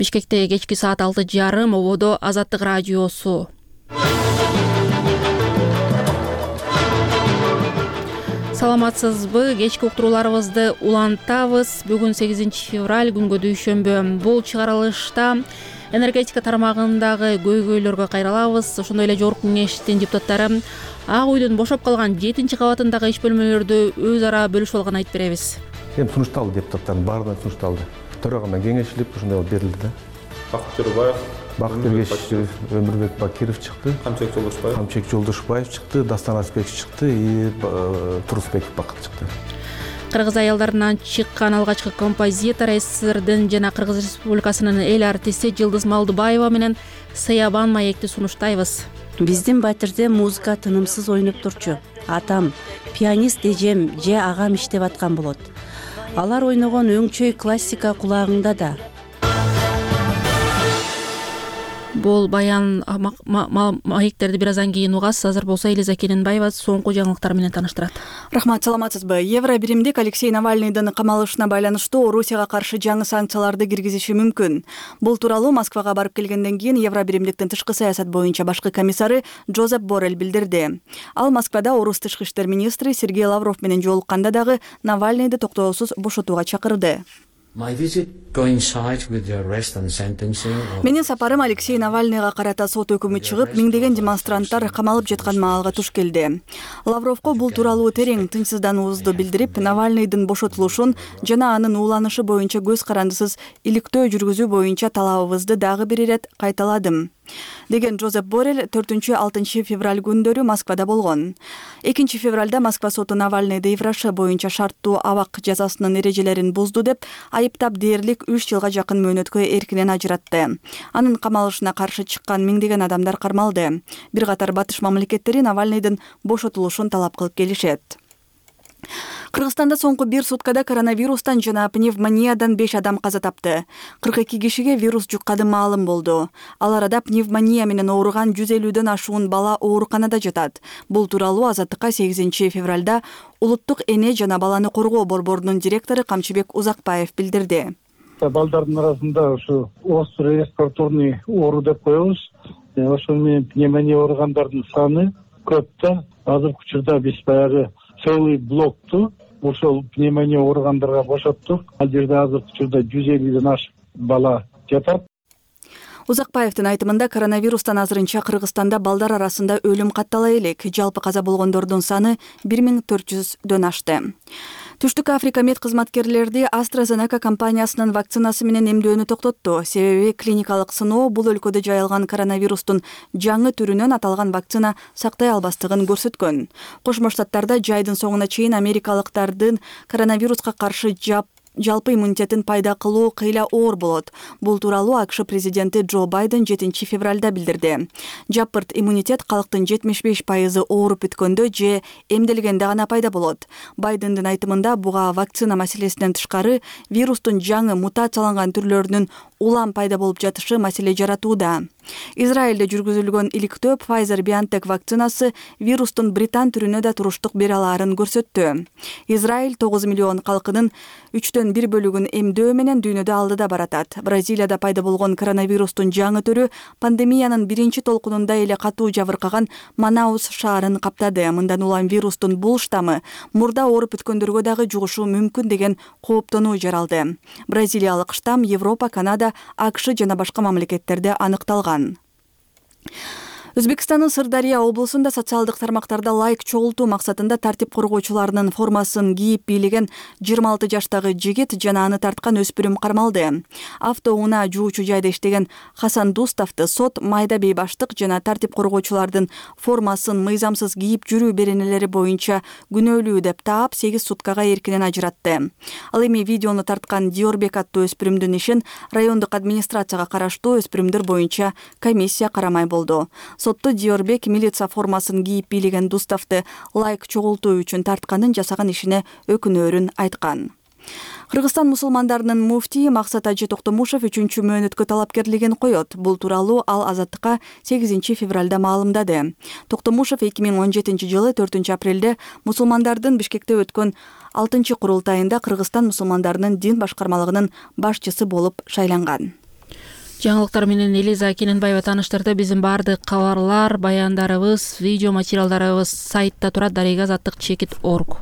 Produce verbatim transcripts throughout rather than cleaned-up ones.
Бишкекте кечки саат алты жарым ободо Азаттык радиосу. Саламатсызбы? Кечки уктурууларыбызды улантабыз. Бүгүн сегизинчи февраль, күнгө дүйшөмбү. Бул чыгарылышта энергетика тармагындагы көйгөйлөргө кайрылабыз. Ошондой эле жогорку кеңештин депутаттары Ак үйдүн бошоп калган жетинчи кабатындагы иш бөлмөлөрдү өз ара бөлүшүп алганын айтып беребиз. Эми сунушталды, депутаттардын баарына сунушталды. Төрага менен кеңешилип ошондой берилди да. Бакыт Төрөбаев, Бакыт Төрөбаев, Өмүрбек Бакиров чыкты. Камчек Жолдошбаев, Камчек Жолдошбаев чыкты, Дастан Азбеков чыкты и Турусбеков Бакыт чыкты. Кыргыз аялдарынан чыккан алгачкы композитор СССРдин жана Кыргыз Республикасынын эл артисти Жылдыз Малдыбаева менен Сыябан маекти сунуштайбыз. Биздин батирде музыка тынымсыз ойноп турчу. Атам, пианист эжем же агам иштеп аткан болот. Алар ойногон өңчөй классика кулагыңда да. Бул баян маектерди бир аздан кийин угасыз. Азыр болсо Элиза Келинбаева соңку жаңылыктар менен таныштырат. Рахмат, саламатсызбы? Евро биримдик Алексей Навальныйдын камалышына байланыштуу Орусияга каршы жаңы санкцияларды киргизиши мүмкүн. Бул тууралуу Москвага барып келгенден кийин Евро биримдиктин тышкы саясат боюнча башкы комиссары Джозеп Боррелл билдирди. Ал Москвада орус тышкы иштер министри Сергей Лавров менен жолукканда дагы Навальныйды токтоосуз бошотууга чакырды. Менин сапарым Алексей Навальныйга карата сот өкүмү чыгып, миңдеген демонстранттар камалып жаткан маалга туш келди. Лавровго бул тууралуу терең тынчсыздануубузду билдирип, Навальныйдын бошотулушун жана анын ууланышы боюнча көз карандысыз иликтөө жүргүзүү боюнча талабыбызды дагы бир ирет кайталадым, деген Джозеп Боррелл төртүнчү алтынчы февраль күндөрү Москвада болгон. экинчи февралда Москва соту Навальныйды иврашы боюнча шарттуу абак жазасынын эрежелерин бузду деп айыптап дээрлик үч жылга жакын мөөнөткө эркинен ажыратты. Анын камалышына каршы чыккан миңдеген адамдар кармалды. Бир катар батыш мамлекеттери Навальныйдын бошотулушун талап кылып келишет. Кыргызстанда соңку бир суткада коронавирустан жана пневмониядан беш адам каза тапты. кырк эки кишиге вирус жукканы маалым болду. Ал арада пневмония менен ооруган жүз элүүдөн ашуун бала ооруканада жатат. Бул тууралуу Азаттыкка сегизинчи февралда Улуттук эне жана баланы коргоо борборунун директору Камчыбек Узакбаев билдирди. Балдардын арасында ушу острый респираторный оору деп коебуз. Ошол менен пневмония ооругандардын саны көп да. Азыркы учурда биз баягы целый блокту ошол пневмония ооругандарга бошоттук. Ал жерде азыркы учурда жүз элүүдөн ашык бала жатат. Узакбаевдин айтымында коронавирустан азырынча Кыргызстанда балдар арасында өлүм каттала элек. Жалпы каза болгондордун саны бир миң төрт жүздөн ашты. Түштүк Африка мед кызматкерлерди AstraZeneca компаниясынын вакцинасы менен эмдөөнү токтотту. Себеби клиникалык сыноо бул өлкөдө жайылган коронавирустун жаңы түрүнөн аталган вакцина сактай албастыгын көрсөткөн. Кошмо Штаттарда жайдын соңуна чейин америкалыктардын коронавируска каршы жап жалпы иммунитетин пайда кылуу кыйла оор болот. Бул тууралуу АКШ президенти Джо Байден жетинчи февралда билдирди. Жапырт иммунитет калктын жетимиш беш пайызы ооруп бүткөндө же эмделгенде гана пайда болот. Байдендин айтымында буга вакцина маселесинен тышкары вирустун жаңы мутацияланган түрлөрүнүн улам пайда болуп жатышы маселе жаратууда. Израилде жүргүзүлгөн иликтөө Pfizer-BioNTech вакцинасы вирустун британ түрүнө да туруштук бере алаарын көрсөттү. Израиль тогуз миллион калкынын үчтөн бир бөлүгүн эмдөө менен дүйнөдө алдыда баратат. Бразилияда пайда болгон коронавирустун жаңы түрү пандемиянын биринчи толкунунда эле катуу жабыркаган Манаус шаарын каптады. Мындан улам вирустун бул штаммы мурда ооруп бүткөндөргө дагы жугушу мүмкүн деген кооптонуу жаралды. Бразилиялык штамм Европа, Канада, АКШ жана башка мамлекеттерде аныкталган. Өзбекстандын Сырдария облусунда социалдык тармактарда лайк чогултуу максатында тартип коргоочуларынын формасын кийип бийлеген жыйырма алты жаштагы жигит жана аны тарткан өспүрүм кармалды. Автоунаа жуучу жайда иштеген Хасан Дуставты сот майда бейбаштык жана тартип коргоочулардын формасын мыйзамсыз кийип жүрүү беренелери боюнча күнөөлүү деп таап сегиз суткага эркинен ажыратты. Ал эми видеону тарткан Диорбек аттуу өспүрүмдүн ишин райондук администрацияга караштуу өспүрүмдөр боюнча комиссия карамай болду. Сотто Диорбек милиция формасын кийип бийлеген Дуставты лайк чогултуу үчүн тартканын жасаган ишине өкүнөөрүн айткан. Кыргызстан мусулмандарынын муфтии Максат Ажы Токтомушев үчүнчү мөөнөткө талапкерлигин коет. Бул тууралуу ал Азаттыкка сегизинчи февралда маалымдады. Токтомушев эки миң он жетинчи жылы төртүнчү апрелде мусулмандардын Бишкекте өткөн алтынчы курултайында Кыргызстан мусулмандарынын дин башкармалыгынын башчысы болуп шайланган. Жаңылыктар менен Элиза Кененбаева тааныштырды. Биздин баардык кабарлар, баяндарыбыз, видео материалдарыбыз сайтта турат, дарыга азаттык чекит точка орг.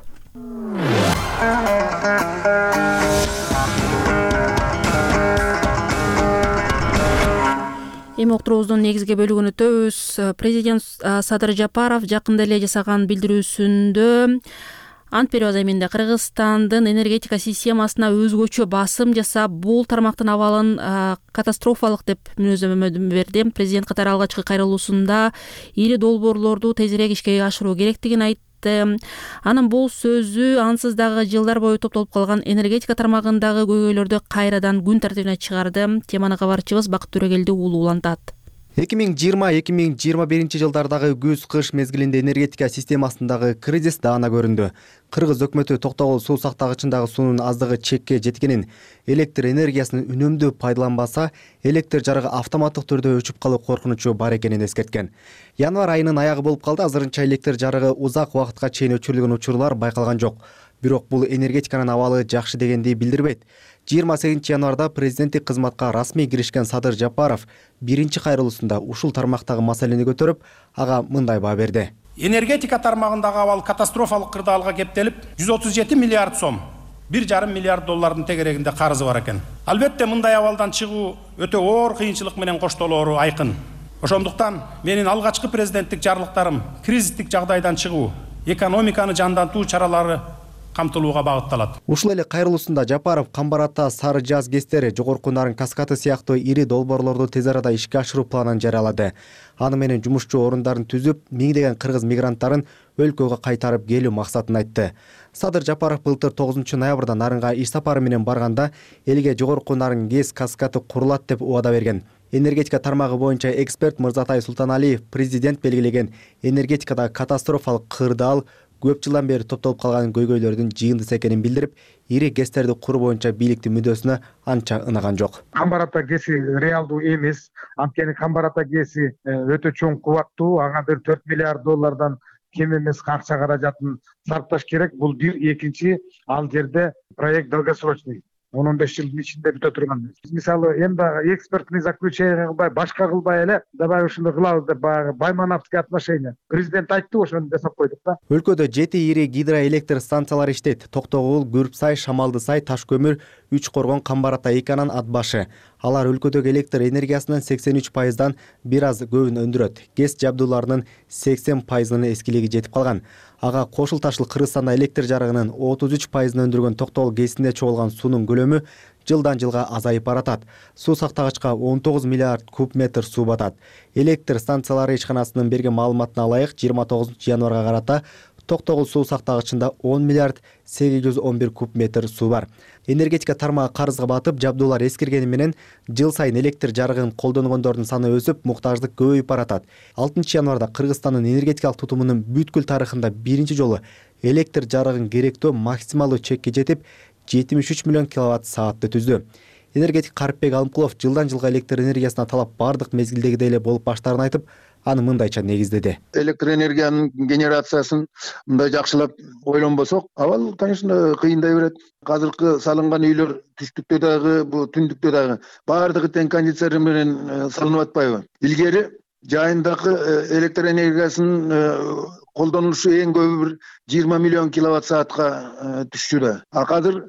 Эми уктуруубуздун негизги бөлүгүн өтөбүз. Президент Садыр Жапаров жакында эле жасаган билдирүүсүндө ант берүү аземинде Кыргызстандын энергетика системасына өзгөчө басым жасап, бул тармактын абалын катастрофалык деп мүнөздөмө берди. Президент катары алгачкы кайрылуусунда ири долбоорлорду тезирээк ишке ашыруу керектигин айтты. Анын бул сөзү ансыз дагы жылдар бою топтолуп калган энергетика тармагындагы көйгөйлөрдү кайрадан күн тартибине чыгарды. Теманы кабарчыбыз Бакыт Төрөгелди уулу улантат. эки миң жыйырма эки миң жыйырма биринчи жылдардагы күз-кыш мезгилинде энергетика системасындагы кризис даана көрүндү. Кыргыз өкмөтү токтогул суу сактагычындагы суунун аздыгы чекке жеткенин, электр энергиясын үнөмдүү пайдаланбаса, электр жарыгы автоматтык түрдө өчүп калуу коркунучу бар экенин эскерткен. Январь айынын аягы болуп калды. Азырынча электр жарыгы узак убакытка чейин өчүрүлгөн учурлар байкалган жок. Бирок бул энергетиканын абалы жакшы дегенди билдирбейт. жыйырма сегизинчи январда президенттик кызматка расмий киришкен Садыр Жапаров биринчи кайрылуусунда ушул тармактагы маселени көтөрүп, ага мындай баа берди. Энергетика тармагындагы абал катастрофалык кырдаалга кептелип, жүз отуз жети миллиард сом, бир жарым миллиард доллардын тегерегинде карызы бар экен. Албетте мындай абалдан чыгуу өтө оор кыйынчылык менен коштолоору айкын. Ошондуктан менин алгачкы президенттик жарлыктарым кризистик жагдайдан чыгуу, экономиканы жандантуу чаралары камтылууга багытталат. Ушул эле кайрылуусунда Жапаров Камбар Ата, Сары Жаз кестери, Жогорку Нарын каскаты сыяктуу ири долбоорлорду тез арада ишке ашыруу планын жарыялады. Аны менен жумушчу орундарын түзүп, миңдеген кыргыз мигранттарын өлкөгө кайтарып келүү максатын айтты. Садыр Жапаров былтыр тогузунчу ноябрда Нарынга иш сапары менен барганда элге Жогорку Нарын ГЭС каскаты курулат деп убада берген. Энергетика тармагы боюнча эксперт Мырзатай Султаналиев президент белгилеген энергетикада катастрофалык кырдаал көп жылдан бери топтолуп калган көйгөйлөрдүн жыйындысы экенин билдирип, ири ГЭСтерди куруу боюнча бийликтин мүддөсүнө анча ынаган жок. Камбар Ата ГЭСи реалдуу эмес. Анткени Камбар Ата ГЭСи өтө чоң кубаттуу, ага бир төрт миллиард доллардан кем эмес акча каражатын сарпташ керек. Бул бир, экинчи, ал жерде проект долгосрочный. он он беш жылдын ичинде бүтө турган. Мисалы, эми экспертный заключение кылбай, башка кылбай эле, давай ушуну кылабыз деп баягы баймановский отношение. Президент айтты, ошону жасап койдук да. Өлкөдө жети ири гидроэлектр станциялары иштейт. Токтогул, Күрүпсай, Шамалдысай, Ташкөмүр, Үч Коргон, Камбар Ата эки анан ат башы. Алар өлкөдөгү электр энергиясынын сексен үч пайыздан бир аз көбүн өндүрөт. ГЭС жабдууларынын сексен пайызынын эскилиги жетип калган. Ага кошул ташыл Кыргызстанда электр жарыгынын отуз үч пайызын өндүргөн Токтогул ГЭСинде чогулган суунун көлөмү жылдан жылга азайып баратат. Суу сактагычка он тогуз миллиард куб метр суу батат. Электр станциялары ишканасынын берген маалыматына ылайык, жыйырма тогузунчу январга карата Токтогул суу сактагычында он миллиард сегиз жүз он бир куб метр суу бар. Энергетика тармагы карызга батып, жабдуулар эскиргени менен жыл сайын электр жарыгын колдонгондордун саны өсүп, муктаждык көбөйүп баратат. алтынчы январда Кыргызстандын энергетикалык тутумунун бүткүл тарыхында биринчи жолу электр жарыгын керектөө максималдуу чекке жетип, жетимиш үч миллион киловатт саатты түздү. Энергетик Карипбек Алымкулов жылдан жылга электр энергиясына талап бардык мезгилдегидей эле болуп баштаарын айтып, аны мындайча негиздеди. Электр энергиянын генерациясын мындай жакшылап ойлонбосок, абал, конечно, кыйындай берет. Азыркы салынган үйлөр түштүктө дагы, бу түндүктө дагы баардыгы тең кондиционер менен салынып атпайбы? Илгери жайындагы электр энергиясынын колдонулушу эң көбү бир жыйырма миллион киловатт саатка түшчү да. А азыр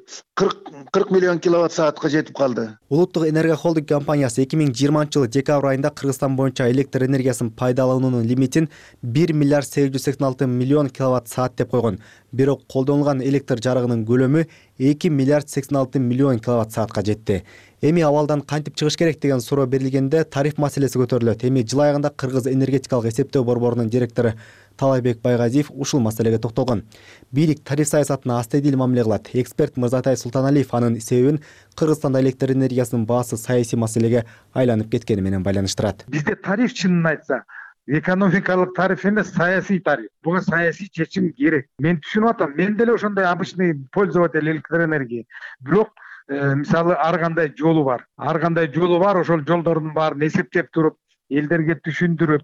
кырк миллион киловатт саатка жетип калды. Улуттук энергия холдинг компаниясы эки миң жыйырманчы жылы декабрь айында Кыргызстан боюнча электр энергиясын пайдалануунун лимитин бир миллиард сегиз жүз сексен алты миллион киловатт саат деп койгон. Бирок колдонулган электр жарыгынын көлөмү эки миллиард сексен алты миллион киловатт саатка жетти. Эми абалдан кантип чыгыш керек деген суроо берилгенде тариф маселеси көтөрүлөт. Эми жыл айында Кыргыз энергетикалык эсептөө борборунун директору Талайбек Байгазиев ушул маселеге токтолгон. Бийлик тариф саясатына астедил мамиле кылат. Эксперт Мырзатай Султаналиев анын себебин Кыргызстанда электр энергиясынын баасы саясий маселеге айланып кеткени менен байланыштырат. Бизде тариф, чынын айтса, экономикалык тариф эмес, саясий тариф. Буга саясий чечим керек. Мен түшүнүп атам, мен деле ошондой обычный пользователь электроэнергии. Бирок мисалы ар кандай жолу бар. Ар кандай жолу бар, ошол жолдордун баарын эсептеп туруп, элдерге түшүндүрүп,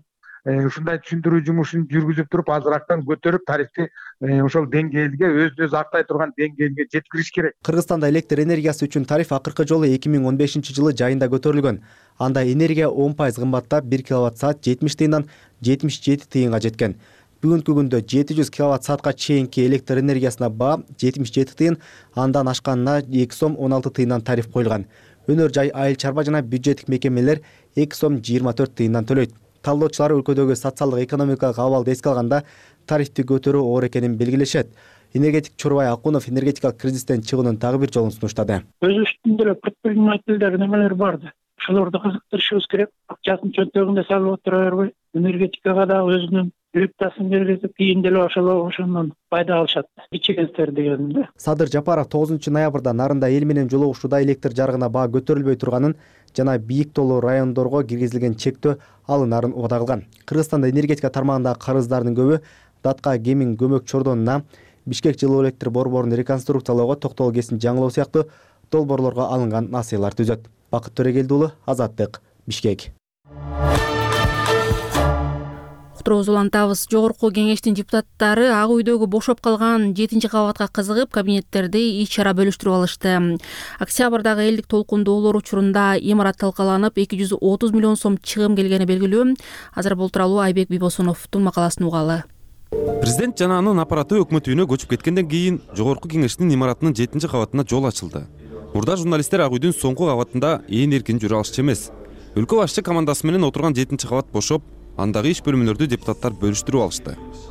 ушундай түшүндүрүү жумушун жүргүзүп туруп азыраактан көтөрүп тарифти ошол деңгээлге өзүн өзү актай турган деңгээлге жеткириш керек. Кыргызстанда электр энергиясы үчүн тариф акыркы жолу эки миң он бешинчи жылы жайында көтөрүлгөн. Анда энергия он пайыз кымбаттап бир киловатт саат жетимиш тыйындан жетимиш жети тыйынга жеткен. Бүгүнкү күндө жети жүз киловатт саатка чейинки электр энергиясына баа жетимиш жети тыйын, андан ашканына эки сом он алты тыйындан тариф коюлган. Өнөр жай, айыл чарба жана бюджеттик мекемелер эки сом жыйырма төрт тыйындан төлөйт. Талдоочулар өлкөдөгү социалдык экономикалык абалды эске алганда тарифти көтөрүү оор экенин белгилешет. Энергетик Чорубай Акунов энергетикалык кризистен чыгуунун дагы бир жолун сунуштады. Өзүбүздүн деле предпринимательдер немелер барды. Ошолорду кызыктырышыбыз керек. Акчасын чөнтөгүндө салып отура бербей, энергетикага да өзүнүн лептасын бергизип, кийин деле ошол ошондон пайда алышат. Кичигенстер дегенде. Садыр Жапаров тогузунчу ноябрда Нарында эл менен жолугушууда электр жарыгына баа көтөрүлбөй турганын жана бийик тоолуу райондорго киргизилген чектөө алынарын убада кылган. Кыргызстанда энергетика тармагындагы карыздардын көбү Датка, Кемин, Көмөк, Чордонуна, Бишкек жылуу электр борборун реконструкциялоого, токтогул кесин жаңылоо сыяктуу долбоорлорго алынган насыялар түзөт. Бакыт Төрегелди уулу, Азаттык, Бишкек. Уктуруубузду улантабыз. Жогорку кеңештин депутаттары Ак үйдөгү бошоп калган жетинчи кабатка кызыгып, кабинеттерди иш чара бөлүштүрүп алышты. Октябрдагы элдик толкундоолор учурунда имарат талкаланып, эки жүз отуз миллион сом чыгым келгени белгилүү. Азыр бул тууралуу Айбек Бибосуновдун макаласын угалы. Президент жана анын аппараты өкмөт үйүнө көчүп кеткенден кийин жогорку кеңештин имаратынын жетинчи кабатына жол ачылды. Мурда журналисттер Ак үйдүн соңку кабатында ээн эркин жүрө алышчу эмес. Өлкө башчы командасы менен отурган жетинчи кабат бошоп, андагы иш бөлмөлөрдү депутаттар бөлүштүрүп алышты.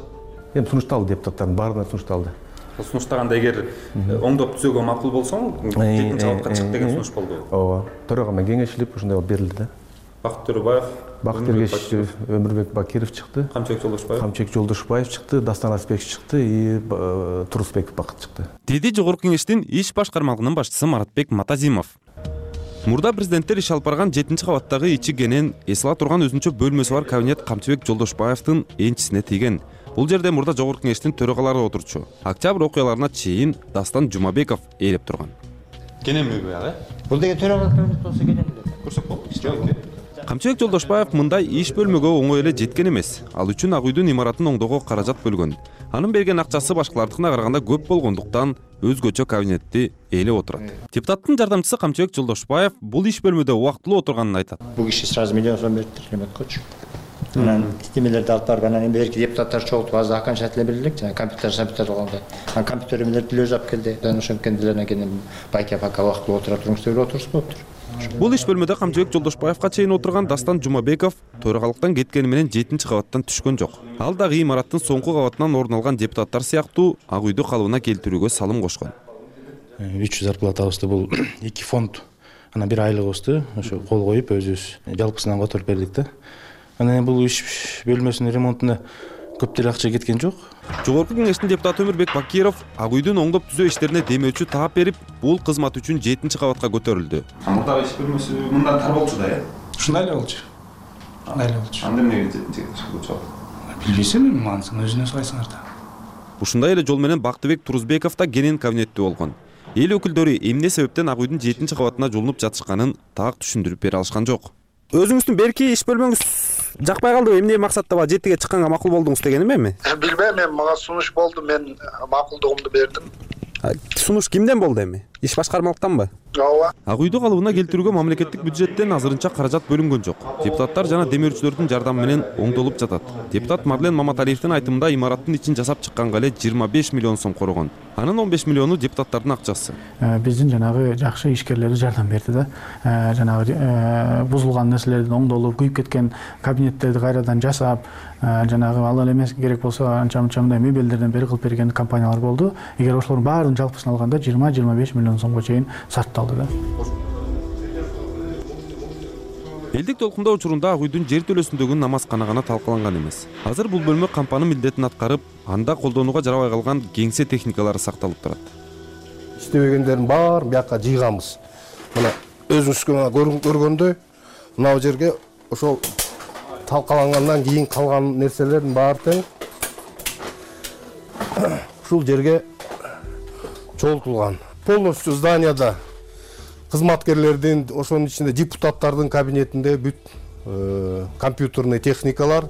Эми сунушталды, депутаттардын баарына сунушталды. Сунуштаганда эгер оңдоп түзөөгө макул болсо, жетинчи кабатка чык деген сунуш болду. Ооба, төрага менен кеңешилип ушундай болуп берилди да. Бакыт Төрөбаев, Бакыт Төрөбаев, Өмүрбек Бакиров чыкты. Камчыбек Жолдошбаев. Камчыбек Жолдошбаев чыкты, Дастан Аспеков чыкты и Турусбек Бакыт чыкты. Деди жогорку кеңештин иш башкармалыгынын башчысы Маратбек Матазимов. Мурда президенттер иш алып барган жетинчи кабаттагы ичи кенен эс ала турган өзүнчө бөлмөсү бар кабинет Камчыбек Жолдошбаевдин энчисине тийген. Бул жерде мурда жогорку кеңештин төрагалары отурчу. Октябрь окуяларына чейин Дастан Жумабеков ээлеп турган. Кененби буяк, э? Бул деген төрага болсо кенен деп. Көрсөк болду. Камчыбек Жолдошбаев мындай иш бөлмөгө оңой эле жеткен эмес. Ал үчүн Ак үйдүн имаратын оңдоого каражат бөлгөн. Анын берген акчасы башкалардыкына караганда көп болгондуктан өзгөчө кабинетти ээлеп отурат. Депутаттын жардамчысы Камчыбек Жолдошбаев бул иш бөлмөдө убактылуу отурганын айтат. Бул киши сразу миллион сом бериптир, ремоткочу. Анан тимелерди алып барып, анан берки депутаттар чогултуп азыр окончательно берилек, жана компьютер компьютер алганда. Анан компьютердерди өзү алып келди. Анан ошонткен деле анан байка пока убактылуу отура туруңуздар деп отурса болуптур. Бул иш бөлмөдө Камчыбек Жолдошбаевга чейин отурган Дастан Жумабеков төрагалыктан кеткени менен жетинчи кабаттан түшкөн жок. Ал дагы имараттын соңку кабатынан орун алган депутаттар сыяктуу Ак үйдү калыбына келтирүүгө салым кошкон. үч жүз зарплатабызды бул эки фонд, анан бир айлыгыбызды ошо кол коюп өзүбүз жалпысынан которуп бердик да. Анан бул иш бөлмөсүнүн ремонтуна көп деле акча кеткен жок. Жогорку кеңештин депутаты Өмүрбек Бакиров Ак үйдүн оңдоп түзөө иштерине демөүчү таап берип, бул кызмат үчүн жетинчи кабатка көтөрүлдү. Мурдагы иш бөлмөсү мындан тар болчу да, э? Ушундай эле болчу. Ушундай эле болчу. Анда эмнеге жетинчи кабатка болчу? Билбейсиң, маанысын өзүнө сурайсыңар да. Ушундай эле жол менен Бактыбек Турусбеков да кенен кабинетте болгон. Эл өкүлдөрү эмне себептен Ак үйдүн жетинчи кабатына жолунуп жатышканын так түшүндүрүп бере алышкан жок. Өзүңүздүн берки иш бөлмөңүз жакпай калдыбы? Эмне максатта ба жетиге чыкканга макул болдуңуз дегеним эми? Билбейм, мен мага сунуш болду, мен макулдугумду бердим. Сунуш кимден болду эми? Иш башкармалыктанбы? Ооба. Ак үйдү калыбына келтирүүгө мамлекеттик бюджеттен азырынча каражат бөлүнгөн жок. Депутаттар жана демөөрчүлөрдүн жардамы менен оңдолуп жатат. Депутат Марлен Маматалиевдин айтымында имараттын ичин жасап чыкканга эле жыйырма беш миллион сом корогон. Анын он беш миллиону депутаттардын акчасы. Биздин жанагы жакшы ишкерлери жардам берди да. Жанагы бузулган нерселердин оңдолуп, күйүп кеткен кабинеттерди кайрадан жасап, жанагы ал эле эмес керек болсо анча-мынча мындай мебелдерден бери кылып берген компаниялар болду. Эгер ошолордун баарын жалпысын алганда жыйырма жыйырма беш миллион сомго чейин сарпталды да. Элдик толкундоо учурунда Ак үйдүн жер төлөсүндөгү намазкана гана талкаланган эмес. Азыр бул бөлмө кампанын милдетин аткарып, анда колдонууга жарабай калган кеңсе техникалары сакталып турат. Иштебегендердин баарын бияка жыйганбыз. Мына өзүңүз көргөндөй, мына жерге ошол талкалангандан кийин калган нерселердин баары тең ушул жерге чогултулган. Полностью зданияда кызматкерлердин, ошонун ичинде депутаттардын кабинетинде бүт компьютерный техникалар,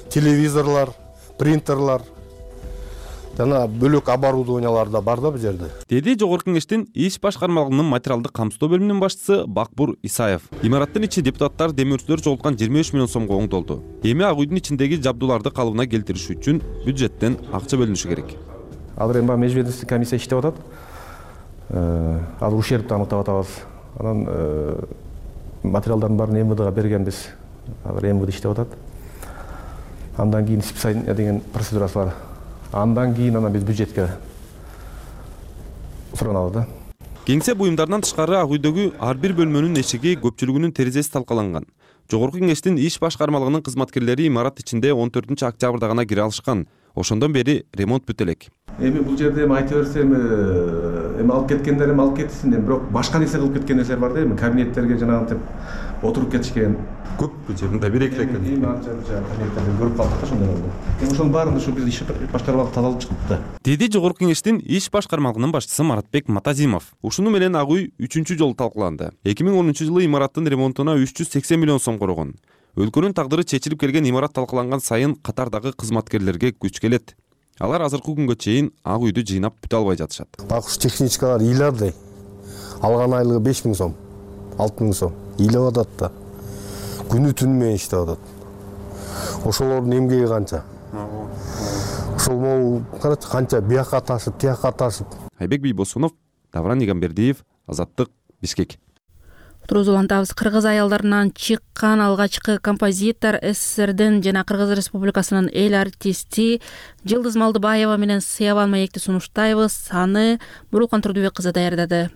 телевизорлар, принтерлар, жана бөлөк оборудованиялар да бар да бул жерде, деди Жогорку Кеңештин иш башкармалыгынын материалдык камсыздоо бөлүмүнүн башчысы Бакбур Исаев. Имараттын ичи депутаттар демөөрчүлөр жоготкон жыйырма үч миллион сомго оңдолду. Эми ак үйдүн ичиндеги жабдууларды калыбына келтириш үчүн бюджеттен акча бөлүнүшү керек. Азыр эми межведомственный комиссия иштеп атат. Азыр ущербти аныктап атабыз. Анан материалдардын баарын эм вэ дэга бергенбиз. Азыр эм вэ дэ иштеп атат. Андан кийин списание деген процедурасы бар. Андан кийин анан биз бюджетке суранабыз да. Кеңсе буюмдарынан тышкары ак үйдөгү ар бир бөлмөнүн эшиги, көпчүлүгүнүн терезеси талкаланган. Жогорку Кеңештин иш башкармалыгынын кызматкерлери имарат ичинде он төртүнчү октябрда гана кире алышкан. Ошондон бери ремонт бүтө элек. Эми бул жерде эми айта берсем, эми алып кеткендер эми алып кетсин, эми бирок башка нерсе кылып кеткен нерселер бар да, эми кабинеттерге жанагынтип отуруп кетишкен. Көп бул жерде мындай бир эки экен. Эми анча-мынча кабинеттерден көрүп калдык да ошондой болду. Эми ошонун баарын ушу биз иш башкармалык тазалап чыктык да. Деди Жогорку Кеңештин иш башкармалыгынын башчысы Маратбек Матазимов. Ушуну менен ак үй үчүнчү жолу талкууланды. эки миң онунчу жылы имараттын ремонтуна үч жүз сексен миллион сом коргон. Өлкөнүн тагдыры чечилип келген имарат талкаланган сайын катардагы кызматкерлерге күч келет. Алар азыркы күнгө чейин ак үйдү жыйнап бүтө албай жатышат. Бак ушу техничкалар ыйлардай. Алган айлыгы беш миң сом, алты миң сом. Ыйлап атат да. Күнү түнү менен иштеп атат. Ошолордун эмгеги канча? Ошол могу карачы канча бияка ташып, тияка ташып. Айбек Бийбосунов, Давран Игамбердиев, Азаттык, Бишкек. Туруз улантабыз. Кыргыз аялдарынан чыккан алгачкы композитор СССРдин жана Кыргыз Республикасынын эл артисти Жылдыз Малдыбаева менен Сыябан маекти сунуштайбыз. Аны Бурулкан Турдубек кызы даярдады.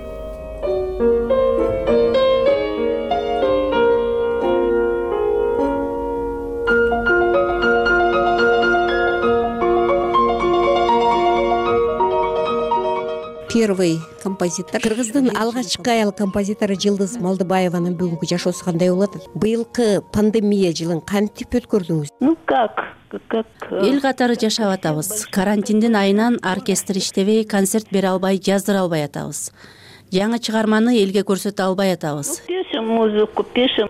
Первый композитор. Кыргыздын алгачкы аял композитору Жылдыз Малдыбаеванын бүгүнкү жашоосу кандай болот? Быйылкы пандемия жылын кантип өткөрдүңүз? Ну как? Как? Эл катары жашап атабыз. Карантиндин айынан оркестр иштебей, концерт бере албай, жаздыра албай атабыз. Жаңы чыгарманы элге көрсөтө албай атабыз. Пишем музыку, пишем.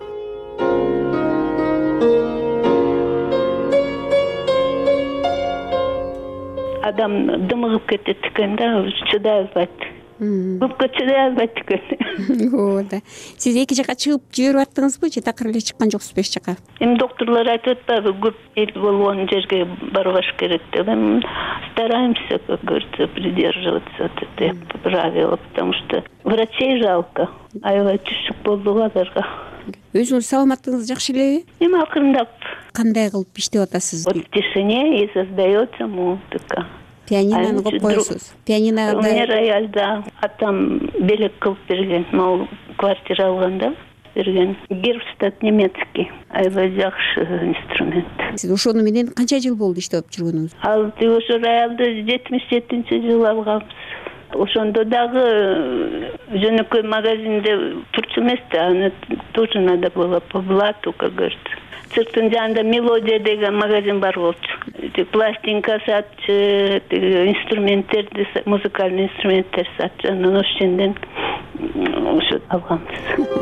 Адам дымыгып кетет экен да, чыдай албайт. Көпкө чыдай албайт экен. Оода. Сиз эки жака чыгып жиберип аттыңызбы же такыр эле чыккан жоксузбу эч жака? Эми доктурлар айтып атпайбы, көп эл болгон жерге барбаш керек деп. Эми стараемся, как говорится, придерживаться этих правил, потому что врачей жалко. Аябай түшүк болду аларга. Өзүңүз саламаттыгыңыз жакшы элеби? Эми акырындап. Кандай кылып иштеп атасыз? Вот в тишине и создается музыка. Пианинону коюп коесуз. Пианино. У меня рояльда атам белек кылып берген. Могу квартира алганда берген. Гербстад немецкий. Аябай жакшы инструмент. Сиз ошону менен канча жыл болду иштеп жүргөнүңүз? Ал ошо роялды жетимиш жетинчи жылы алганбыз. Ошондо дагы жөнөкөй магазинде турчу эмес да, аны тоже надо было по блату, как говорится. Цирктын жанында мелодия деген магазин бар болчу. Пластинка сатчы, инструменттерди, музыкальный инструменттер сатчы. Анан ошондон ошо алганбыз.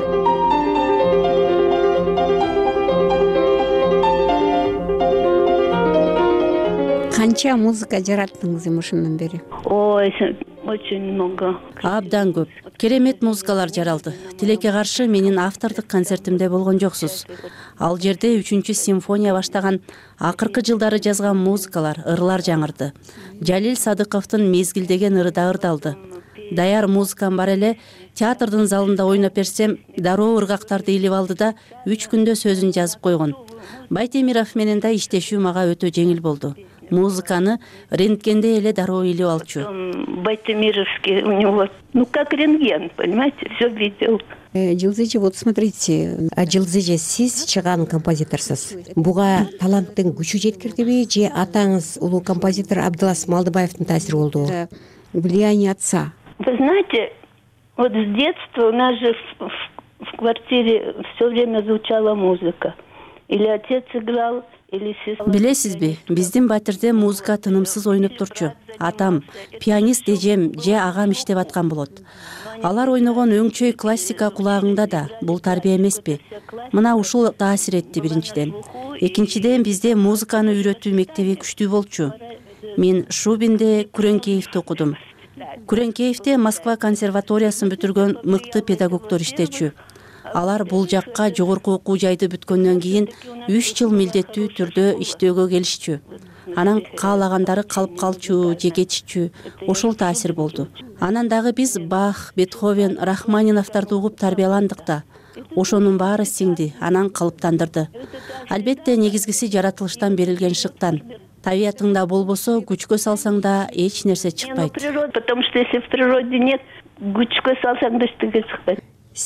Канча музыка жараттыңыз эми ошондон бери? Ой, очень много. Абдан көп. Керемет музыкалар жаралды. Тилекке каршы менин автордук концертимде болгон жоксуз. Ал жерде үчүнчү симфония баштаган акыркы жылдары жазган музыкалар, ырлар жаңырды. Жалил Садыковдун Мезгил деген ыры да ырдалды. Даяр музыкам бар эле, театрдын залында ойноп берсем, дароо ыргактарды илип алды да үч күндө сөзүн жазып койгон. Байтемиров менен да иштешүү мага өтө жеңил болду. Музыканы рентгенде эле дароо илип алчу. Байтемировский у него, ну как рентген, понимаете, все видел. Жылдызеже, вот смотрите, Жылдызеже, сиз чыган композиторсуз. Буга таланттын күчү жеткирдиби же атаңыз улуу композитор Абдылас Малдыбаевдин таасири болду? Влияние отца. Вы знаете, вот с детства у нас же в, в, в квартире все время звучала музыка. Или отец играл, Билесизби, биздин батирде музыка тынымсыз ойноп турчу. Атам, пианист эжем же агам иштеп аткан болот. Алар ойногон өңчөй классика кулагыңда да. Бул тарбия эмеспи? Мына ушул таасир этти биринчиден. Экинчиден бизде музыканы үйрөтүү мектеби күчтүү болчу. Мен Шубинде Күреңкеевди окудум. Күреңкеевде Москва консерваториясын бүтүргөн мыкты педагогдор иштечү. Алар бул жакка жогорку окуу жайды бүткөндөн кийин үч жыл милдеттүү түрдө иштөөгө келишчү. Анан каалагандары калып калчу, же кетишчү. Ошол таасир болду. Анан дагы биз Бах, Бетховен, Рахманиновдорду угуп тарбияландык да. Ошонун баары сиңди, анан калыптандырды. Албетте негизгиси жаратылыштан берилген шыктан. Табиятыңда болбосо, күчкө салсаң да эч нерсе чыкпайт. Потому что если в природе нет, күчкө салсаң да эчтеке чыкпайт.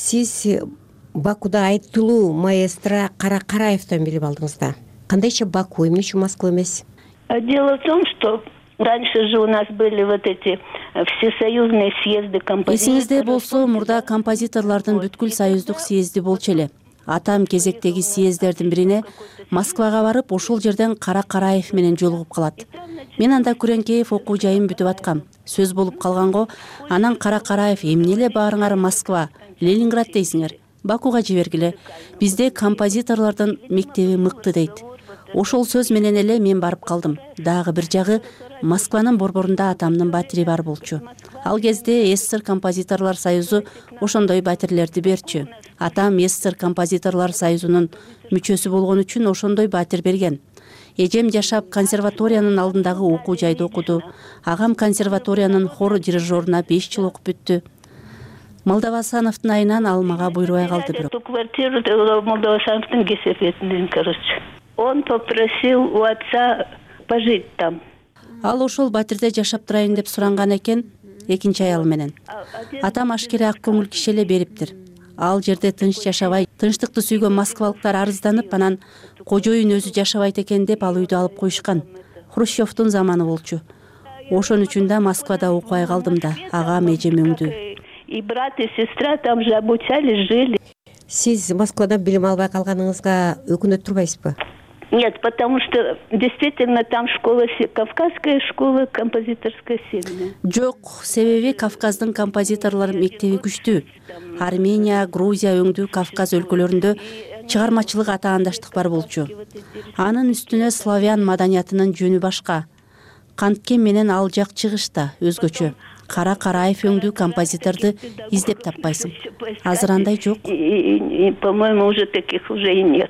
Сиз Бакуда айттылуу маэстро Кара Караевден билип алдыңыз да. Кандайча Баку, эмне үчүн Москва эмес? Дело в том, что раньше же у нас были вот эти всесоюзные съезды композиторов. Эсиңизде болсо, мурда композиторлордун бүткүл союздук съезди болчу эле. Атам кезектеги съездердин бирине Москвага барып, ошол жерден Кара Караев менен жолугуп калат. Мен анда Күреңкеев окуу жайын бүтүп аткам. Сөз болуп калганго, анан Кара Караев эмне эле баарыңар Москва, Ленинград дейсиңер? Бакуга жибергиле. Бизде композиторлордун мектеби мыкты дейт. Ошол сөз менен эле мен барып калдым. Дагы бир жагы Москванын борборунда атамдын батири бар болчу. Ал кезде СССР композиторлор союзу ошондой батирлерди берчү. Атам СССР композиторлор союзунун мүчөсү болгон үчүн ошондой батир берген. Эжем жашап консерваториянын алдындагы окуу жайды окуду. Агам консерваториянын хор дирижеруна беш жыл окуп бүттү. Молдовасановдун айынан ал мага буйрубай калды бирок. Эту квартиру Молдовасановдун кесепетинен, короче. Он попросил у отца пожить там. Ал ошол батирде жашап турайын деп суранган экен, экинчи аял менен. Атам ашкере ак көңүл киши эле бериптир. Ал жерде тынч жашабай, тынчтыкты сүйгөн москвалыктар арызданып, анан кожоюн өзү жашабайт экен деп ал үйдү алып коюшкан. Хрущевдун заманы болчу. Ошон үчүн да Москвада окубай калдым да, агам эжем өңдү. И брат, и сестра там же обучались, жили. Сиз Москвадан билим албай калганыңызга өкүнөт турбайсызбы? Нет, потому что действительно там школа, Кавказская школа композиторская сильная. Жок, себеби Кавказдын композиторлор мектеби күчтүү. Армения, Грузия өңдүү Кавказ өлкөлөрүндө чыгармачылык атаандаштык бар болчу. Анын үстүнө славян маданиятынын жөнү башка. Канткен менен ал жак чыгышта өзгөчө. Кара Караев өңдүү композиторду издеп таппайсың. Азыр андай жок. По-моему, уже таких уже и нет.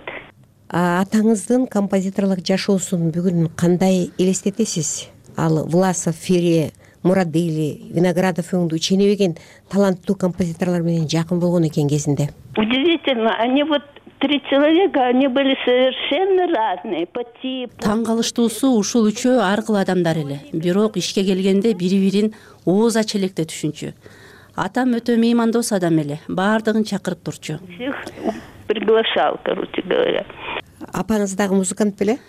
Атаңыздын композиторлук жашоосун бүгүн кандай элестетесиз? Ал Власов, Фере, Мурадели, Виноградов өңдүү ченебеген таланттуу композиторлор менен жакын болгон экен кезинде. Удивительно, они вот три человека, они были совершенно разные по типу. Таң калыштуусу ушул үчөө ар кыл адамдар эле. Бирок ишке келгенде бири-бирин ооз ача электе түшүнчү. Атам өтө меймандос адам эле, баардыгын чакырып турчу. Всех приглашал, короче говоря. Апаңыз дагы музыкант беле?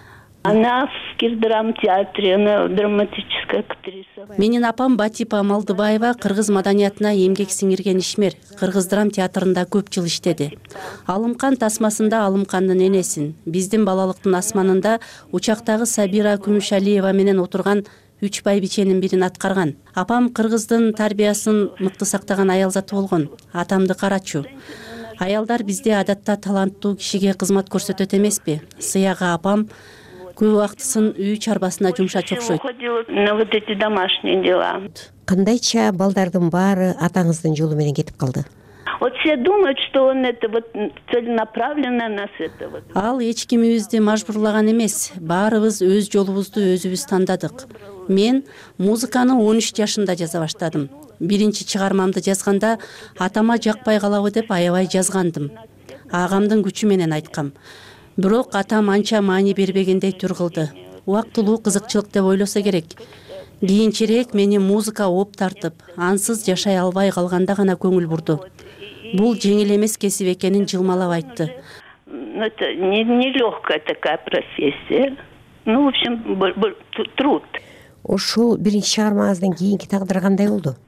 Она в Кирдрамтеатре, она драматическая актриса. Менин апам Батипа Малдыбаева кыргыз маданиятына эмгек сиңирген ишмер. Кыргыз драм театрында көп жыл иштеди. Алымкан тасмасында Алымкандын энесин, биздин балалыктын асманында учактагы Сабира Күмүшалиева менен отурган үч байбиченин бирин аткарган. Апам кыргыздын тарбиясын мыкты сактаган аял заты болгон. Атамды карачу. Аялдар бизде адатта таланттуу кишиге кызмат көрсөтөт эмеспи? Сыяга апам көп убактысын үй чарбасына жумшачу окшойт. На вот эти домашние дела. Кандайча балдардын баары атаңыздын жолу менен кетип калды? Вот все думают, что он это вот целенаправленно нас это вот. Ал эч кимибизди мажбурлаган эмес. Баарыбыз өз жолубузду өзүбүз тандадык. Мен музыканы он үч жашында жаза баштадым. Биринчи чыгармамды жазганда атама жакпай калабы деп аябай жазгандым. Агамдын күчү менен айткам. Бирок атам анча маани бербегендей тур кылды. Убактылуу кызыкчылык деп ойлосо керек. Кийинчерээк мени музыка ооп тартып, ансыз жашай албай калганда гана көңүл бурду. Бул жеңил эмес кесип экенин жылмалап айтты. Это нелегкая такая профессия. Ну, в общем, труд. Ошол биринчи чыгармаңыздан кийинки тагдыры кандай болду?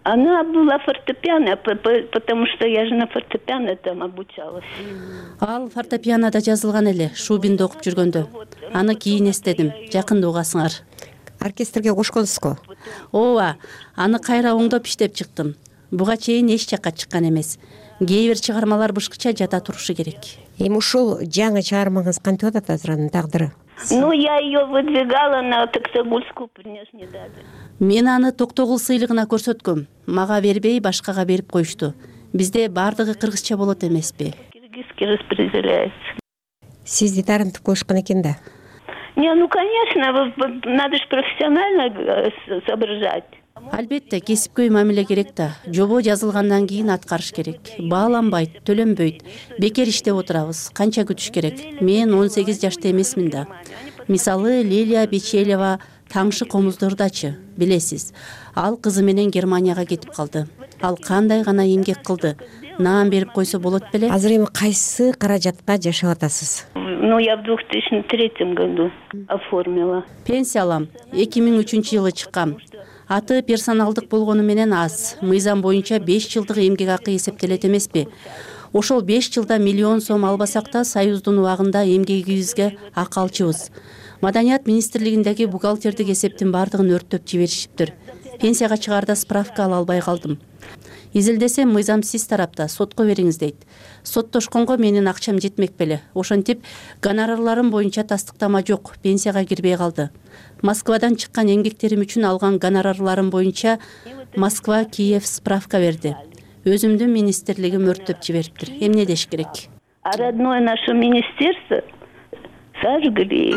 Она была фортепиано, потому что я же на фортепиано там обучалась. Ал фортепианода жазылган эле Шубинде окуп жүргөндө. Аны кийин эстедим. Жакында угасыңар. Оркестрге кошконсузго? Ооба, аны кайра оңдоп иштеп чыктым. Буга чейин эч жакка чыккан эмес. Кээ бир чыгармалар бышкыча жата турушу керек. Эми ушул жаңы чыгармаңыз кантип атат азыр анын тагдыры? Ну, я ее выдвигала на Токтогульскую, мне ж не дали. Мен аны Токтогул сыйлыгына көрсөткөм. Мага бербей, башкага берип коюшту. Бизде бардыгы кыргызча болот эмеспи? Киргизский распределяется. Сизди таарынтып коюшкан экен да. Не, ну, конечно, надо же профессионально соображать. Албетте, кесипкөй мамиле керек да. Жобо жазылгандан кийин аткарыш керек. Бааланбайт, төлөнбөйт. Бекер иштеп отурабыз. Канча күтүш керек? Мен он сегиз жашта эмесмин да. Мисалы, Лилия Бечелева Таңшы комуздордачы, билесиз. Ал кызы менен Германияга кетип калды. Ал кандай гана эмгек кылды. Наам берип койсо болот беле? Азыр эми кайсы каражатка жашап атасыз? Ну, я в две тысячи третьем году оформила. Пенсия алам. эки миң үчүнчү жылы чыккам. Аты персоналдык болгону менен аз. Мыйзам боюнча беш жылдык эмгек акы эсептелет эмеспи? Ошол беш жылда миллион сом албасак да Союздун убагында эмгегибизге акы алчубыз. Маданият министрлигиндеги бухгалтердик эсептин бардыгын өрттөп жиберишиптир. Пенсияга чыгаарда справка ала албай калдым. Изилдесем мыйзам сиз тарапта, сотко бериңиз дейт. Соттошконго менин акчам жетмек беле. Ошентип, гонорарларым боюнча тастыктама жок, пенсияга кирбей калды. Москвадан чыккан эмгектерим үчүн алган гонорарларым боюнча Москва, Киев справка берди. Өзүмдүн министрлигим өрттөп жибериптир. Эмне деш керек? А родное наше министерство сожгли.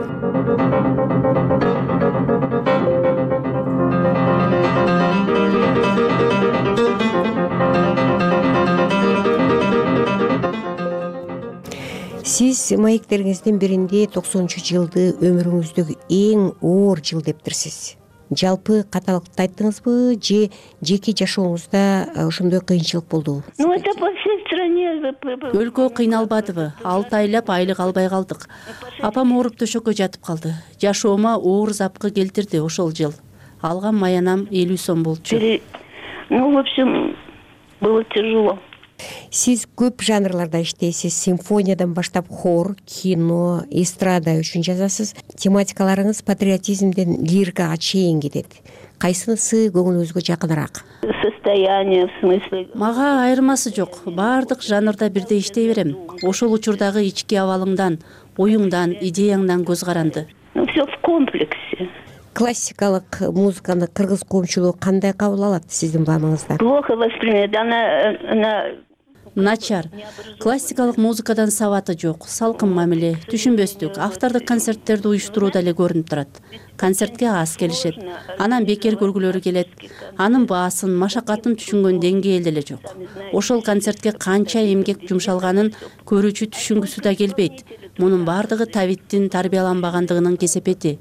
Сиз маектериңиздин биринде токсонунчу жылды өмүрүңүздөгү эң оор жыл дептирсиз. Жалпы каталыкты айттыңызбы же жеке жашооңузда ошондой кыйынчылык болдубу? Ну, это по всей стране. Өлкө кыйналбадыбы? алты айлап айлык албай калдык. Апам ооруп төшөккө жатып калды. Жашоомо оор запкы келтирди ошол жыл. Алган маянам элүү сом болчу. Ну, в общем, было тяжело. Сиз көп жанрларда иштейсиз. Симфониядан баштап хор, кино, эстрада үчүн жазасыз. Тематикаларыңыз патриотизмден лирикага чейин кетет. Кайсынысы көңүлүңүзгө жакыныраак? Состояние, в смысле. Мага айырмасы жок. Бардык жанрда бирдей иштей берем. Ошол учурдагы ички абалыңдан, оюңдан, идеяңдан көз каранды. Ну, все в комплексе. Классикалык музыканы кыргыз коомчулугу кандай кабыл алат сиздин баамыңызда? Плохо воспринимает. Она, она... Начар. Классикалык музыкадан сабаты жок, салкын мамиле, түшүнбөстүк, автордук концерттерди уюштурууда эле көрүнүп турат. Концертке аз келишет. Анан бекер көргүлөрү келет. Анын баасын, машакатын түшүнгөн деңгээли эле жок. Ошол концертке канча эмгек жумшалганын көрүүчү түшүнгүсү да келбейт. Мунун бардыгы табиттин тарбияланбагандыгынын кесепети.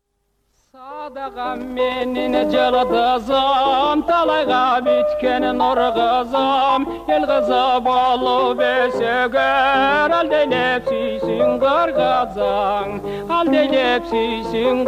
Садагам менин жылдызым, талайга бүткен нур кызым, эл кызы болуп өсөгөр, алдейлеп сүйсүң кыргызың, алдейлеп сүйсүң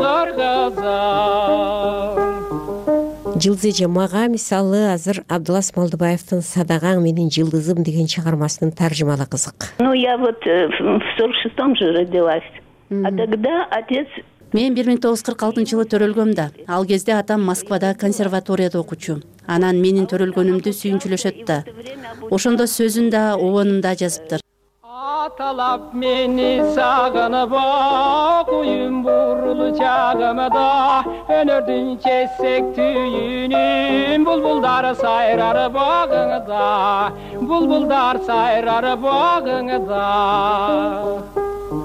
кыргызың. Жылдыз эже, мага мисалы азыр Абдылас Малдыбаевдин «Садагаң менин жылдызым» деген чыгармасынын таржымалы кызык. Ну, я вот в сорок шестом же родилась, а тогда отец... Мен бир миң тогуз жүз кырк алтынчы жылы төрөлгөм да. Ал кезде атам Москвада консерваторияда окучу. Анан менин төрөлгөнүмдү сүйүнчүлөшөт да. Ошондо сөзүн да, обонун да жазыптыр. Аталап мени сагынып, куюм бурулу чагымда, өнөрдүн чечсек түйүнүм, булбулдар сайрар багыңда, булбулдар сайрар багыңда.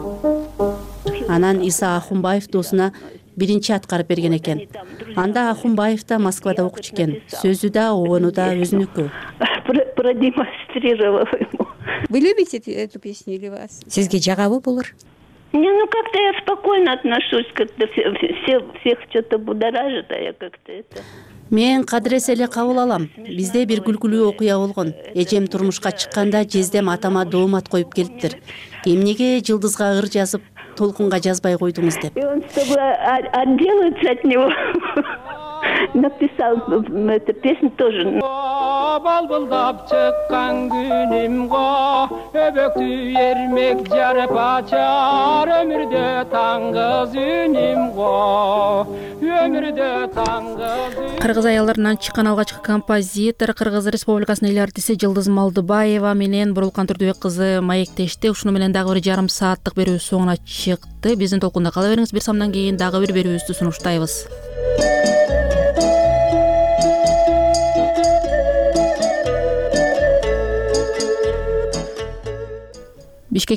Анан Иса Ахунбаев доосуна биринчи аткарып берген экен. Анда Ахунбаев да Москвада окучу экен. Сөзү да, обону да өзүнүкү. Продемонстрировала ему. Вы любите эту песню или вас? Сизге жагабы булар? Не, ну как-то я спокойно отношусь, как-то все, все, всех что-то будоражит, а я как-то это... Мен кадыресе эле кабыл алам. Бизде бир күлкүлүү окуя болгон. Эжем турмушка чыкканда жездем атама доомат коюп келиптир. Эмнеге жылдызга ыр жазып, толкунга жазбай койдуңуз деп. И он с тобой отделается от него. написал эту песню тоже. Балбылдап чыккан күнүм го, өбөктү эрмек жарып ачар, өмүрдө таңгыз үнүм го, өмүрдө таңгыз. Кыргыз аялдарынан чыккан алгачкы композитор Кыргыз Республикасынын эл артисти Жылдыз Малдыбаева менен Бурулкан Турдубек кызы маектешти. Ушуну менен дагы бир жарым сааттык берүүбүз соңуна чыкты. Биздин толкунда кала бериңиз. Бир самдан кийин дагы бир берүүбүздү сунуштайбыз.